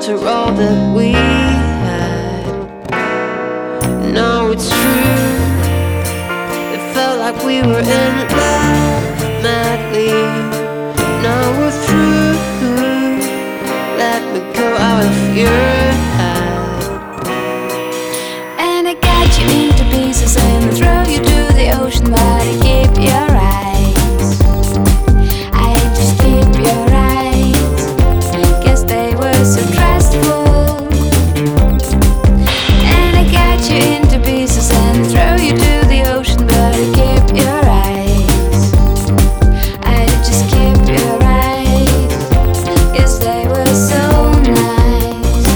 after all that we had. Now it's true, it felt like we were in love madly. Now we're through, let me go out of your head. And I got you into pieces and I throw you to the ocean, but I keep your eyes. I just keep your eyes, guess they were so trustful. And I got you into pieces and I throw you to the ocean, but I keep your eyes. I just keep your eyes, guess they were so nice.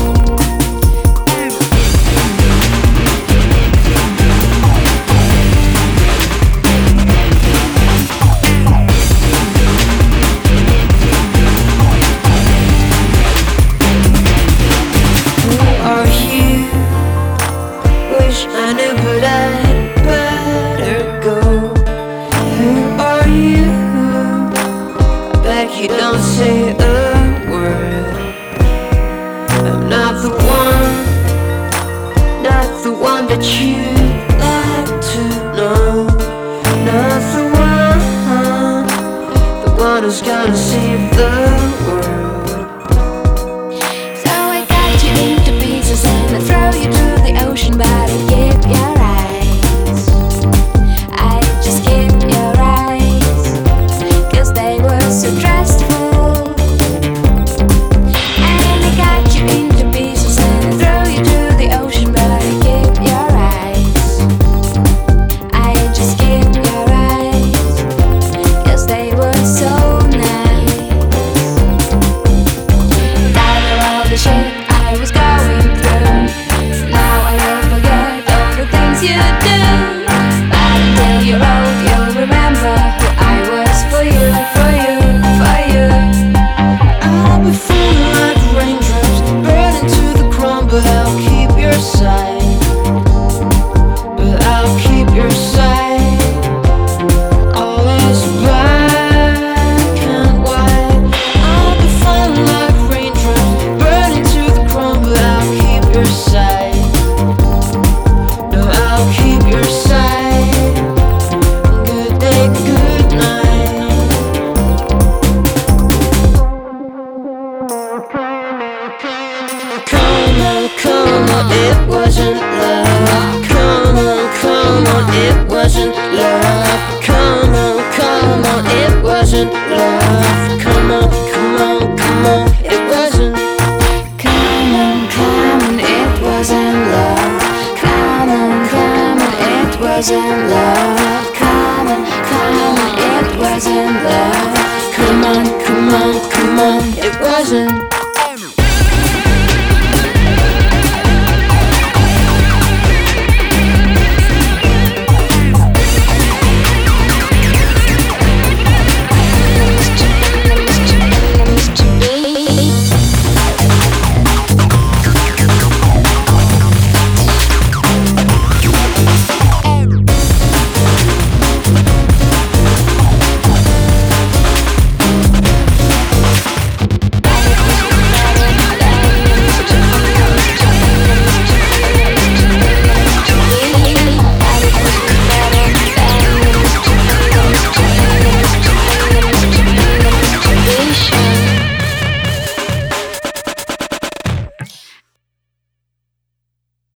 Are you? Wish I knew, but I'd better go. Who are you? I bet you don't say a word. I'm not the one that you'd like to know. Not the one who's gonna save the world. So I got you into pieces and I throw you to the ocean, but I keep your eyes. I just keep your eyes, guess they were so trustful. And I got you into pieces and I throw you to the ocean, but I keep your eyes. I just keep your eyes, guess they were so nice. After all the shit I was going through, now I will forget all the things you do. But until you're old, you'll remember who I was for you, for you, for you. I'll be falling like raindrops, burning to the ground, but I'll keep your side. But I'll keep your side. Always black and white. I'll be falling like raindrops, burning to the ground, but I'll keep your side. No, I'll keep your side. Good day, good night. Come on, it wasn't love. Come on, it wasn't love. Come on, it wasn't love.